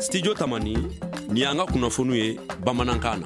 Studio Tamani ni anga kunnafoniw ye bamanankan na.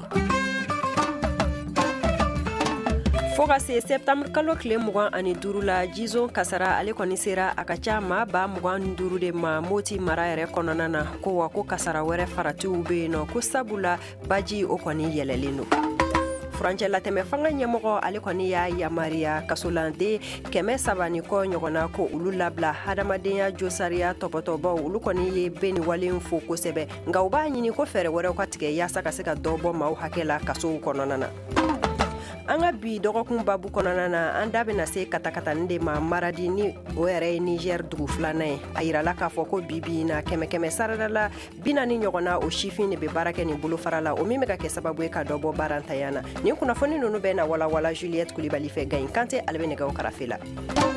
Fo ka se septembre kalo tile 25 la jizo kasara ale kɔni sera a ka ca maa ba 25 de ma Moti mara yɛrɛ kɔnɔna na ko wa ko kasara wɛrɛ faratiw be yen nɔ ko sabula baji o kɔni yɛlɛlen don. Furancɛ latɛmɛ fanga ɲɛmɔgɔ ale kɔni y'a yamaruya kasolanden 300 kɔ ɲɔgɔnna ko olu labila hadamadenya josariya tɔpɔtɔbaw olu kɔni ye bɛɛ ni walen fo kosɛbɛ nka u b'a ɲini ko fɛɛrɛ wɛrɛw ka tigɛ yaasa ka se ka dɔ bɔ maaw hakɛ la kasow kɔnɔna na. An ka bi dɔgɔkun babu kɔnɔna na an da bɛna se katakatanin de ma Maradi ni o yɛrɛ ye Niger dugu filanan ye a yirala k'a fɔ ko bibi na kɛmɛ sarada la 40 ɲɔgɔnna o sifin de bɛ baara kɛ nin bolofara la o min bɛ ka kɛ sababu ye ka dɔ bɔ barantanya na nin kunnafoni ninnu bɛ na walawala Juliette Kulibali fɛ Gayin Kante ale bɛ nɛgɛw karafe la.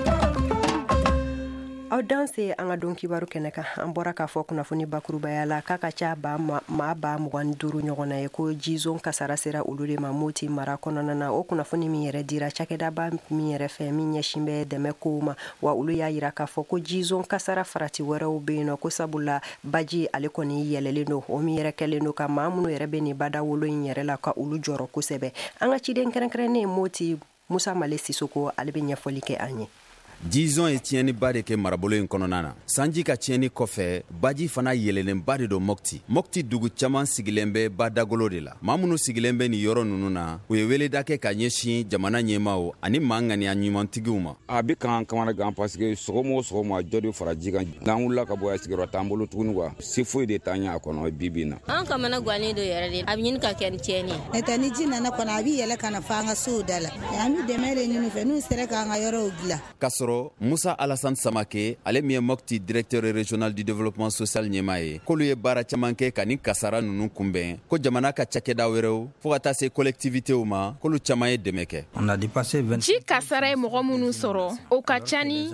Aw danse an ka don kibaru kɛnɛ kan an bɔra k'a fɔ kunnafoni bakurubaya la k'a ka ca maa ba 25 ɲɔgɔnna ye ko jizon kasara sera olu de ma Moti mara kɔnɔna na o kunnafoni min yɛrɛ dira cakɛdaba min yɛrɛ fɛ min ɲɛsin bɛ dɛmɛ kow ma wa olu y'a yira k'a fɔ ko jizon kasara farati wɛrɛw be yen nɔ ko sabula baji ale kɔni yɛlɛlen don o min yɛrɛ kɛlen don ka maa minnu yɛrɛ bɛ nin bada wolo in yɛrɛ la ka olu jɔrɔ kosɛbɛ an ka ciden kɛrɛnkɛrɛnnen Moti Musa Male Sisoko ale bɛ ɲɛfɔli kɛ an ye. Jizon ye tiɲɛniba de kɛ marabolo in kɔnɔna na. Sanji ka tiɲɛni kɔfɛ, baji fana yɛlɛlenba de don Mopti. Mopti dugu caman sigilen bɛ badagolo de la. Maa minnu sigilen bɛ nin yɔrɔ ninnu na, u ye weleda kɛ ka ɲɛsin jamana ɲɛmaaw ani maa ŋaniya ɲumantigiw ma. A bɛ kan kamana gan parce que sɔgɔma o sɔgɔma dɔ de fara ji kan. N'an wulila ka bɔ yan sigiyɔrɔ t'an bolo tuguni quoi. Si foyi de t'an ɲɛ a kɔnɔ bi na. An kamana gannen don yɛrɛ de. A bɛ ɲini ka kɛ ni tiɲɛni ye. N'o tɛ ni ji nana kɔnɔ a bɛ yɛlɛ ka na fɔ an ka sow da la. An bɛ dɛmɛ de ɲini fɛ n'u sera k'an ka yɔrɔw dilan. Kasɔrɔ Musa Alassane Samake ale min ye Mopti directeur régional du développement social ɲɛmaa ye k'olu ye baara caman kɛ ka ni kasara ninnu kunbɛn ko jamana ka cakɛda wɛrɛw fo ka taa se collectivitéw ma k'olu caman ye dɛmɛ kɛ. Ji kasara ye mɔgɔ minnu sɔrɔ o ka ca ni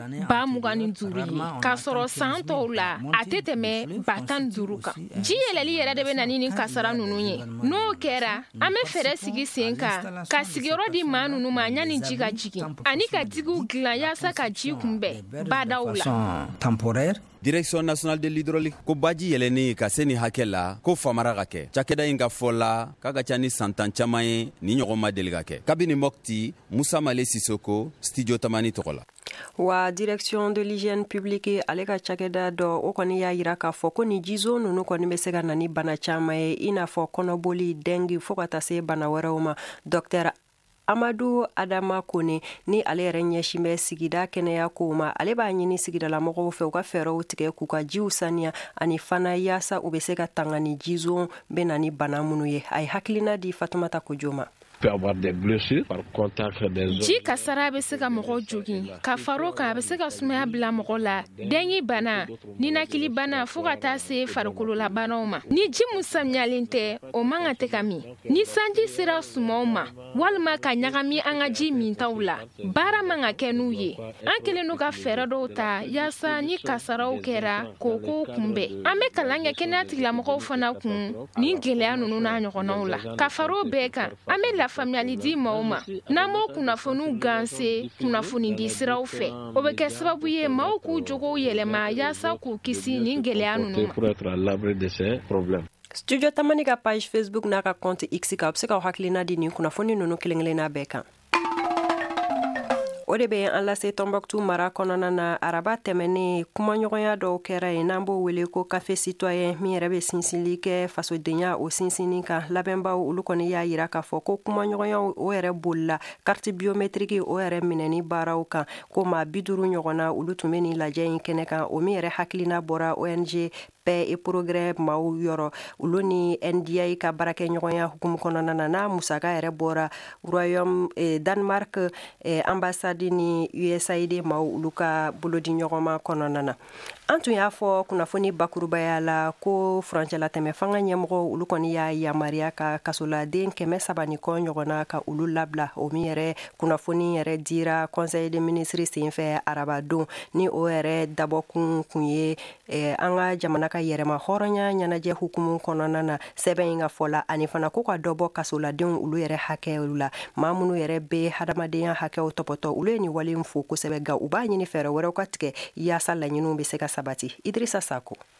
25 ye k'a sɔrɔ san tɔw la a tɛ tɛmɛ 15 kan. Ji yɛlɛli yɛrɛ de bɛ na ni kasara ninnu ye n'o kɛra an bɛ fɛɛrɛ sigi sen kan ka sigiyɔrɔ di maa ninnu ma yanni ji ka jigin ani ka digiw dilan yaasa ka ji kunbɛn badaw la. Direction nationale de l'hydraulique ko baji yɛlɛni ka se ni hakɛ la ko famara ka kɛ cakɛda in ka fɔ la k'a ka ca ni santan caman ye ni ɲɔgɔn ma deli ka kɛ kabini Mopti Musa Male Sisoko Studio Tamani tɔgɔ la. Wa direction de l'hygiène publique ale ka cakɛda dɔ o kɔni y'a yira k'a fɔ ko ni jizo ninnu kɔni bɛ se ka na ni bana caman ye i n'a fɔ kɔnɔboli dengue fo ka taa se bana wɛrɛw ma. Docteur Amadou Adama Kone ni ale yɛrɛ ɲɛsin bɛ sigida kɛnɛya kow ma ale b'a ɲini sigidala mɔgɔw fɛ u ka fɛɛrɛw tigɛ k'u ka jiw saniya ani fana yaasa u bɛ se ka tanga ni jizo bɛ na ni bana minnu ye a ye hakilina di Fatumata Kojo ma. Ji kasara bɛ se ka mɔgɔ jogin ka faro kan a bɛ se ka sumaya bila mɔgɔ la dengue bana ninakili bana fo ka taa se farikolola banaw ma ni ji mun samiyalen tɛ o man ka tɛ ka min ni sanji sera sumaw ma walima ka ɲagami an ka ji mintaw la baara man ka kɛ n'u ye an kelen n'u ka fɛɛrɛ dɔw ta yaasa ni kasaraw kɛra k'o ko kunbɛn an bɛ kalan kɛ kɛnɛya tigilamɔgɔw fana kun ni gɛlɛya ninnu n'a ɲɔgɔnnaw la ka faro bɛɛ kan an bɛ faamuyali di maaw ma n'an m'o kunnafoniw ganse kunnafoni di siraw fɛ o bɛ kɛ sababu ye maaw k'u jogow yɛlɛma yaasa k'u kisi nin gɛlɛya ninnu ma. Studio Tamani ka page Facebook n'a ka compte X ka bɛ se ka hakilina di nin kunnafoni ninnu kelen-kelenna bɛɛ kan. O de bɛ an lase Tombouctou mara kɔnɔna na araba tɛmɛnen kumaɲɔgɔnya dɔw kɛra yen n'an b'o wele ko café citoyen min yɛrɛ bɛ sinsinli kɛ fasodenya o sinsinni kan labɛnbaw olu kɔni y'a yira k'a fɔ ko kumaɲɔgɔnyaw o yɛrɛ bolila carte biométrique o yɛrɛ minɛni baaraw kan ko maa 50 ɲɔgɔnna olu tun bɛ nin lajɛ in kɛnɛ kan o min yɛrɛ hakilina bɔra ONG paix et progrès maaw yɔrɔ olu ni NDI ka baarakɛ ɲɔgɔnya hukumu kɔnɔna na n'a musaka yɛrɛ bɔra Royaume Danemark ambassade ni USAID maaw olu ka bolodi ɲɔgɔnma kɔnɔna na. An tun y'a fɔ kunnafoni bakurubaya la ko furancɛlatɛmɛ fanga ɲɛmɔgɔ olu kɔni y'a yamaruya ka kasoladen 300 kɔ ɲɔgɔnna ka olu labila o min yɛrɛ kunnafoni yɛrɛ dira conseil des ministres senfɛ arabadon ni o yɛrɛ dabɔkun kun ye an ka jamana ka yɛrɛma hɔrɔnya ɲɛnajɛ hukumu kɔnɔna na sɛbɛn in ka fɔla ani fana ko ka dɔbɔ kasoladenw olu yɛrɛ hakɛw la maa minnu yɛrɛ bɛ hadamadenya hakɛw tɔpɔtɔ olu ye nin wale fo kosɛbɛ ga u b'a ɲini fɛɛrɛ wɛrɛw ka tigɛ yaasa laɲiniw bɛ se ka sabati. Idrissa Sako.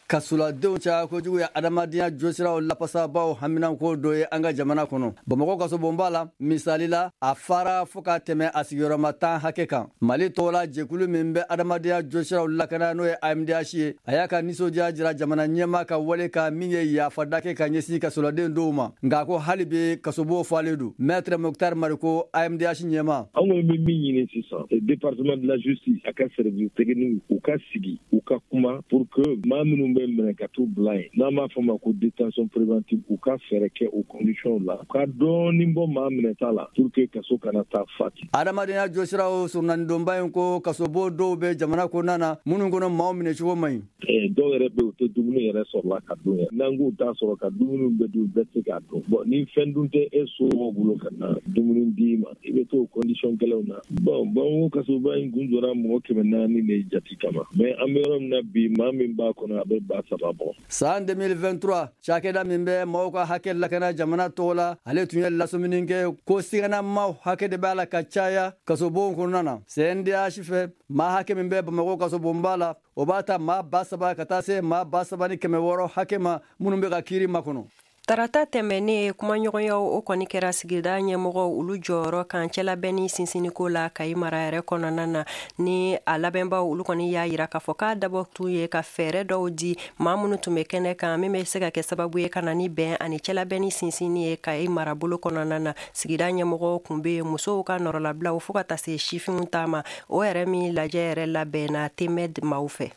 kasuladenw caya kojugu ya adamadenya josiraw lapasabaw haminanko dɔ ye an ka jamana kɔnɔ. Bamakɔ kasobon b'a la misali la a fara fɔ ka tɛmɛ a sigiyɔrɔma 10 hakɛ kan. Mali tɔgɔla jɛkulu min bɛ adamadenya josiraw lakana n'o ye AMDH ye a y'a ka nisɔndiya jira jamana ɲɛma ka wale ka min ye yafada kɛ ka ɲɛsin kasuladen dɔw ma. Nka ko hali bi kasobo falen don. Maître Mokhtar Mariko AMDH ɲɛma. An kɔni bɛ min ɲini sisan département de la justice a ka service technique u ka sigi u ka kuma pour que maa minnu bɛ minɛ ka t'u bila yen n'an b'a fɔ ma ko détention préventive u ka fɛɛrɛ kɛ o condition la u ka dɔɔni bɔ maa minɛta la pour que kaso kana taa fati. Adamadenya josiraw surnanidonba in ko kasobo dɔw bɛ jamana kɔnɔna na minnu kɔnɔ maaw minɛ cogo man ɲi. Dɔw yɛrɛ bɛ u tɛ dumuni yɛrɛ sɔrɔla ka dun yɛrɛ n'an k'u t'a sɔrɔ ka dumuni bɛ dun bɛɛ tɛ k'a dun bon ni fɛn dun tɛ e somɔgɔw bolo ka na dumuni d'i ma i bɛ t'o condition gɛlɛnw na bon Bamakɔ kasoba in kun jɔra mɔgɔ 400 de jati kama mais an bɛ yɔrɔ min na bi maa min b'a kɔnɔ a bɛ ba 3 bɔ. San 2023 cakɛda min bɛ maaw ka hakɛ lakana jamana tɔgɔ la ale tun ye lasɔmini kɛ ko sigana maaw hakɛ de b'a la ka caya kasobon kɔnɔna na. CNDH fɛ maa hakɛ min bɛ Bamakɔ kasobon b'a la o b'a ta maa 3,000 ka taa se maa 3,600 hakɛ ma minnu bɛ ka kiiri makɔnɔ. Tarata tɛmɛnen kumaɲɔgɔnyaw o kɔni kɛra sigida ɲɛmɔgɔw olu jɔyɔrɔ kan cɛlabɛnni sinsiniko la Kayi mara yɛrɛ kɔnɔna na ni a labɛnbaw olu kɔni y'a yira k'a fɔ k'a dabɔ tun ye ka fɛɛrɛ dɔw di maa minnu tun bɛ kɛnɛ kan min bɛ se ka kɛ sababu ye ka na ni bɛn ani cɛlabɛnni sinsinni ye Kayi marabolo kɔnɔna na. Sigida ɲɛmɔgɔw kun bɛ musow ka nɔrɔlabilaw fo ka taa se sifinw ta ma o yɛrɛ min lajɛ yɛrɛ labɛnna Temed maaw fɛ.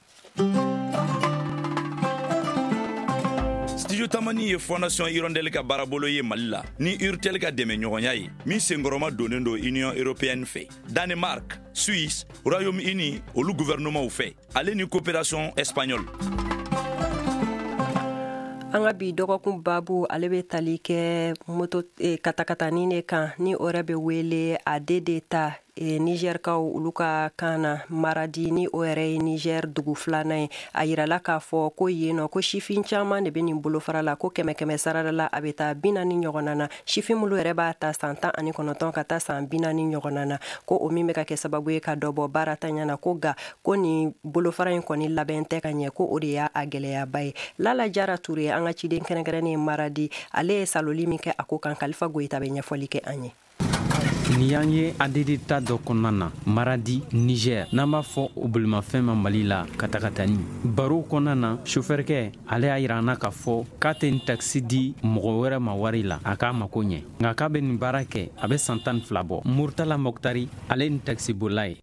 Studio Tamani ye Fondation Hirondelle ka barabolo ye Mali la ni Urtel ka dɛmɛ ɲɔgɔnya ye min senkɔrɔma donnen do Union Européenne fɛ. Danemark, Suisse, Royaume-Uni olu gouvernement fɛ ale ni coopération espagnole. An ka bi dɔgɔkun babu ale bɛ tali kɛ moto katakatani ne kan ni o yɛrɛ bɛ wele ADDTA Nigerkaw olu ka kana Maradi ni o yɛrɛ ye Niger dugu filanan ye a yirala k'a fɔ ko yennɔ ko sifin caman de bɛ nin bolofara la ko 100 sarada la a bɛ taa 40 ɲɔgɔnna na sifin minnu yɛrɛ b'a ta san 19 ka taa san 40 ɲɔgɔnna na ko o min bɛ ka kɛ sababu ye ka dɔ bɔ baaratanya na ko ga ko nin bolofara in kɔni labɛn tɛ ka ɲɛ ko o de y'a gɛlɛyaba ye. Lala Jara Ture an ka ciden kɛrɛnkɛrɛnnen Maradi ale ye saloli min kɛ a ko kan Kalifa Goyita bɛ ɲɛfɔli kɛ an ye. Ni y'an ye ADDTA dɔ kɔnɔna na Maradi Niger n'an b'a fɔ o bolimafɛn ma Mali la katakatani baro kɔnɔna na chauffeurkɛ ale y'a yira an na k'a fɔ k'a tɛ nin taxi di mɔgɔ wɛrɛ ma wari la a k'a mako ɲɛ nka k'a bɛ nin baara kɛ a bɛ san 12 bɔ. Murtala Mokhtari ale ye nin taxi bola ye.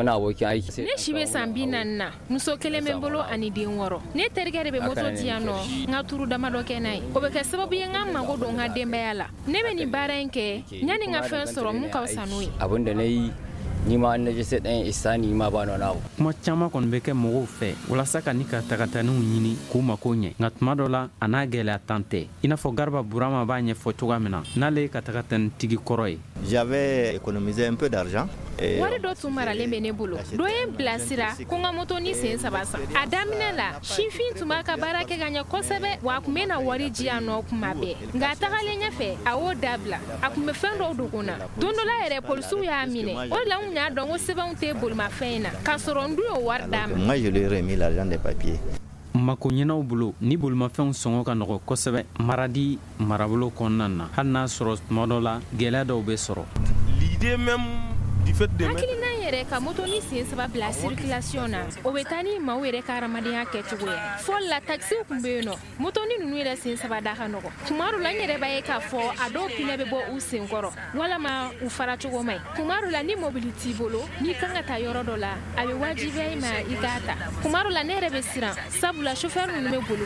Ne si bɛ san 40 na muso kelen bɛ n bolo ani den 6 ne terikɛ de bɛ moto di yan nɔ n ka turu damadɔ kɛ n'a ye o bɛ kɛ sababu ye n ka mago don n ka denbaya la ne bɛ nin baara in kɛ yanni n ka fɛn sɔrɔ mun abin da na yi ni ma an naje sai dan isa ni ma ba na kuma caman kɔni bɛ kɛ mɔgɔw fɛ walasa ka ni ka tagataniw ɲini k'u mako ɲɛ nka tuma dɔ la a n'a gɛlɛya tan tɛ i n'a fɔ Garba Burama b'a ɲɛfɔ cogoya min na n'ale ye ka tagatanitigi kɔrɔ ye. J'avais économisé un peu d'argent. Wari dɔ tun maralen bɛ ne bolo dɔ ye n bilasira ko n ka moto ni sen 3 san a daminɛ la sifin tun b'a ka baara kɛ ka ɲɛ kosɛbɛ wa a kun bɛ na wari ji yan nɔ kuma bɛɛ nka a tagalen ɲɛfɛ a y'o dabila a kun bɛ fɛn dɔw dogo na don dɔ la yɛrɛ polisiw y'a minɛ o de la n y'a dɔn ko sɛbɛnw tɛ bolimafɛn in na k'a sɔrɔ n dun y'o wari d'a ma. Moi je lui ai remis l'argent des papiers. Mako ɲɛnaw bolo ni bolimafɛnw sɔngɔ ka nɔgɔ kosɛbɛ Maradi marabolo kɔnɔna na hali n'a sɔrɔ tuma dɔ la gɛlɛya dɔw bɛ sɔrɔ. L'idée même hakilina yɛrɛ ka moto ni sen 3 bila circulation na o bɛ taa ni maaw yɛrɛ ka hadamadenya kɛcogo ye fɔli la taxiw kun bɛ yen nɔ moto ni ninnu yɛrɛ sen 3 da ka nɔgɔ tuma dɔ la n yɛrɛ b'a ye k'a fɔ a dɔw pinɛ bɛ bɔ u sen kɔrɔ walama u fara cogo man ɲi tuma dɔ la ni mobili t'i bolo n'i kan ka taa yɔrɔ dɔ la a bɛ wajibiya i ma i k'a ta tuma dɔ la ne yɛrɛ bɛ siran sabula chauffeur ninnu bɛ boli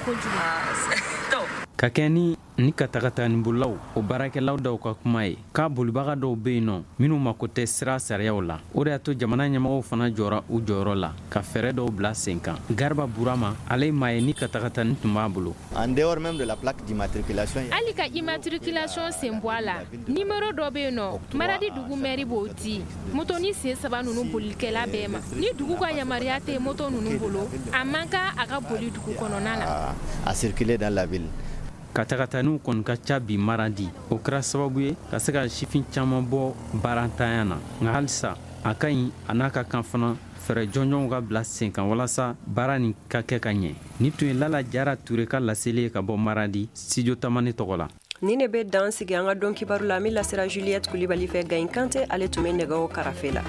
kojugu. Ka kɛ ni ka tagatani bolaw o baarakɛlaw dɔw ka kuma ye k'a bolibaga dɔw bɛ yen nɔ minnu mako tɛ sira sariyaw la o de y'a to jamana ɲɛmɔgɔw fana jɔra u jɔyɔrɔ la ka fɛɛrɛ dɔw bila sen kan. Garba Burama ale ye maa ye ni ka tagatani tun b'a bolo. En dehors même de la plaque d'immatriculation. Hali ka immatriculation sen bɔ a la nimero dɔ bɛ yen nɔ Maradi dugu mairie b'o di moto ni sen 3 ninnu bolikɛla bɛɛ ma ni dugu ka yamaruya tɛ moto ninnu bolo a man kan a ka boli dugu kɔnɔna na. À circuler dans la ville. Ka tagataniw kɔni ka ca bi Maradi o kɛra sababu ye ka se ka sifin caman bɔ baarantanya na nka halisa a ka ɲi a n'a ka kan fana fɛrɛ jɔnjɔnw ka bila sen kan walasa baara nin ka kɛ ka ɲɛ. Ni tun ye Lala Jara Ture ka laseli ka bɔ Maradi, Studio Tamani tɔgɔ la. Ni ne bɛ dan sigi an ka dɔn kibaru la, min lasera Juliette Kulibali fɛ Gayin Kante, ale tun bɛ nɛgɛw karafe la.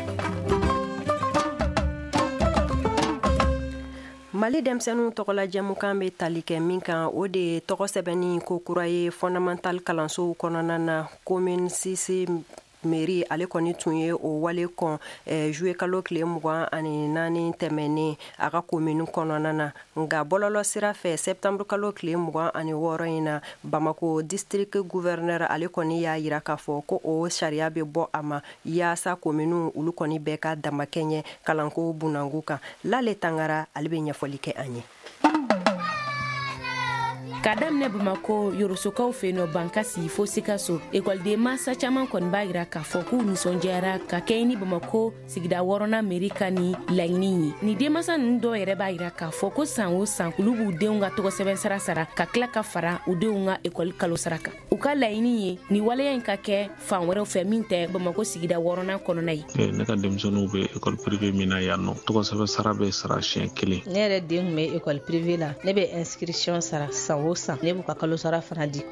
Mali denmisɛnninw tɔgɔla jɛmukan bɛ tali kɛ min kan o de ye tɔgɔ sɛbɛnni ko kura ye fondamental kalansow kɔnɔna na. Commune 6 mairie ale kɔni tun ye o wale kɔn juillet kalo tile 24 tɛmɛnen a ka commune kɔnɔna na. Nka bɔlɔlɔ sira fɛ septembre kalo tile 26 in na Bamako district gouverneur ale kɔni y'a yira k'a fɔ ko o sariya bɛ bɔ a ma yaasa commune olu kɔni bɛɛ ka damakɛɲɛ kalanko bunangu kan. Lale Tangara ale bɛ ɲɛfɔli kɛ an ye. Ka daminɛ Bamako Yorosokaw fɛ yen nɔ Bankasi fo Sikaso, école masa caman kɔni b'a yira k'a fɔ k'u nisɔndiyara ka kɛɲɛ ni Bamako sigida 6nan mairie ka ni laɲini ye. Ni denmasa ninnu dɔw yɛrɛ b'a yira k'a fɔ ko san o san olu b'u denw ka tɔgɔsɛbɛn sara sara ka tila ka fara u denw ka école kalo sara kan. U ka laɲini ye ni waleya in ka kɛ fan wɛrɛw fɛ min tɛ Bamako sigida 6nan kɔnɔna ye. Ne ka denmisɛnninw bɛ école privée min na yan nɔ tɔgɔsɛbɛn sara bɛ sara siɲɛ 1. Ne yɛrɛ den tun bɛ école privée la, ne bɛ inscription sara san o san, ne b'u ka kalo sara fana di.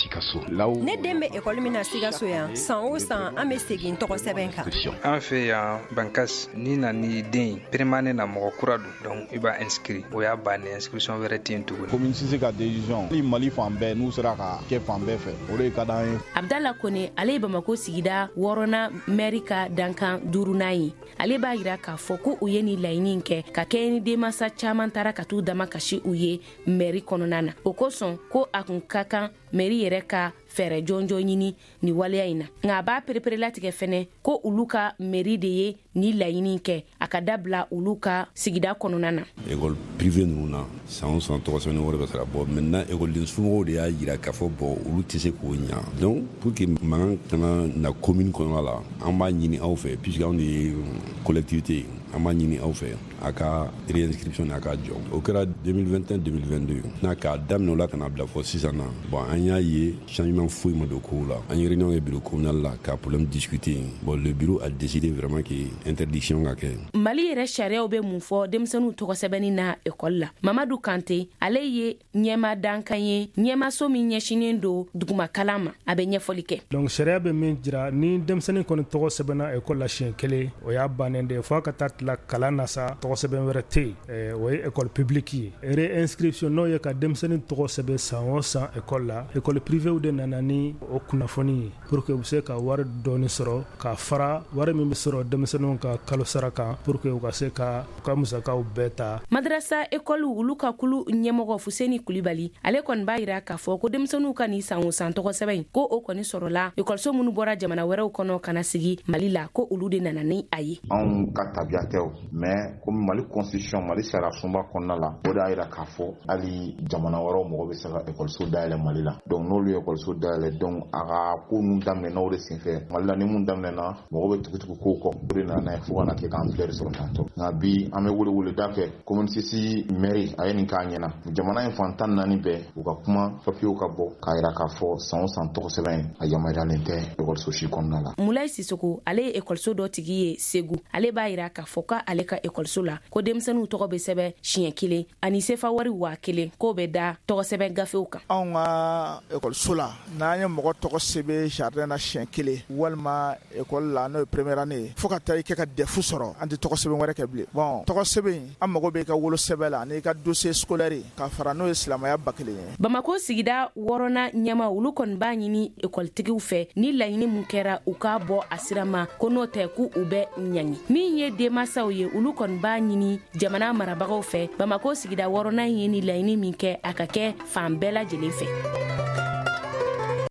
Ne den bɛ école min na Sikaso yan san o san an bɛ segin tɔgɔsɛbɛn kan. An fɛ yan Bankasi ni na ni den permanent na mɔgɔ kura don, donc i b'a inscrit o y'a bannen, inscription wɛrɛ tɛ yen tuguni. Commune 6 ka décision ni Mali fan bɛɛ n'u sera ka kɛ fan bɛɛ fɛ o de ka d'an ye. Abdala Kone ale ye Bamako sigida 6nan mairie ka dankan 5nan ye. Ale b'a yira k'a fɔ ko u ye ni laɲini kɛ ka kɛ ni denmasa caman taara ka t'u dama kasi u ye mairie kɔnɔna na. O kosɔn ko a kun ka kan mairie yɛrɛ ka fɛrɛ jɔnjɔ ɲini ni waleya in na. Nka a b'a perepere latigɛ fɛnɛ ko olu ka mairie de ye ni laɲini kɛ a ka dabila olu ka sigida kɔnɔna na. École privée ninnu na san o san tɔgɔsɛbɛnni wɛrɛ bɛ sara bɔ maintenant écoleden somɔgɔw de y'a yira k'a fɔ bon olu tɛ se k'o ɲa. Donc pour que mankan kana na commune kɔnɔna la an b'a ɲini aw fɛ puisque anw de ye collectivité ye. An b'a ɲini aw fɛ a ka réinscription a ka jɔ. O kɛra 2021-2022 n'a k'a daminɛ o la ka na bila fɔ sisan na. Bon an y'a ye changement foyi ma don kow la. An ye réunion kɛ bureau communal la ka problème discuter. Bon le bureau a décidé vraiment que interdiction ka kɛ. Mali yɛrɛ sariyaw bɛ mun fɔ denmisɛnninw tɔgɔsɛbɛnni na école la. Mamadu Kante ale ye ɲɛma dankan ye ɲɛmaso min ɲɛsinen don duguma kalan ma a bɛ ɲɛfɔli kɛ. Donc sariya bɛ min jira ni denmisɛnnin kɔni tɔgɔsɛbɛnna école la siɲɛ 1 o y'a bannen de fo ka taa la kalan na sa tɔgɔsɛbɛn wɛrɛ tɛ yen o ye école publique ye. Réinscription n'o ye ka denmisɛnnin tɔgɔsɛbɛn san o san école la école privée de nana ni o kunnafoni ye pour que u se ka wari dɔɔni sɔrɔ ka fara wari min bɛ sɔrɔ denmisɛnninw ka kalo sara kan pour que u ka se ka u ka musakaw bɛɛ ta. Madrasa école olu ka kulu ɲɛmɔgɔ Fuseni Kulibali ale kɔni b'a yira k'a fɔ ko denmisɛnninw ka ni san o san tɔgɔsɛbɛn ko o kɔni sɔrɔla écoleso minnu bɔra jamana wɛrɛw kɔnɔ ka na sigi Mali la ko olu de nana ni a ye. Anw ka tabiya tɛ mais comme Mali constitution Mali sariya sunba kɔnɔna la o de y'a yira k'a fɔ hali jamana wɛrɛw mɔgɔ bɛ se ka écoleso dayɛlɛ Mali la. Donc n'olu ye écoleso dayɛlɛ donc a ka ko ninnu daminɛna o de senfɛ Mali la ni mun daminɛna mɔgɔw bɛ tugu kow kɔ o de nana n'a ye fo ka na kɛ k'an filɛ de sɔrɔ tantɔ. Nka bi an bɛ weleweleda kɛ commune 6 mairie a ye nin k'a ɲɛna jamana in fan 14 bɛɛ u ka kuma papiyew ka bɔ k'a yira k'a fɔ san o san tɔgɔsɛbɛn a yamaruyalen tɛ écoleso si kɔnɔna la. Mulayi Sisoko ale ye écoleso dɔ tigi ye Segu ale b'a yira k'a fɔ k'ale ka écoleso la ko denmisɛnninw tɔgɔ bɛ sɛbɛn siɲɛ 1 ani sefa wari 1000 k'o bɛ da tɔgɔsɛbɛn gafew kan. Anw ka écoleso la n'an ye mɔgɔ tɔgɔ sɛbɛn jardin na siɲɛ 1 walima école la n'o ye première année fo ka taa i kɛ ka defu sɔrɔ an tɛ tɔgɔ sɛbɛn wɛrɛ kɛ bilen. Bon tɔgɔ sɛbɛn an mago bɛ i ka wolo sɛbɛn la ani i ka dossier scolaire ka fara n'o ye silamɛya ba 1 ye. Bamako sigida 6nan ɲɛma olu kɔni b'a ɲini écoletigiw fɛ ni laɲini mun kɛra u k'a bɔ a sira ma ko n'o tɛ k'u bɛ ɲangi. Min ye denmasaw ye olu kɔni b'a ɲini jamana marabagaw fɛ Bamako sigida 6nan ye ni laɲini min kɛ a ka kɛ fan bɛɛ lajɛlen fɛ.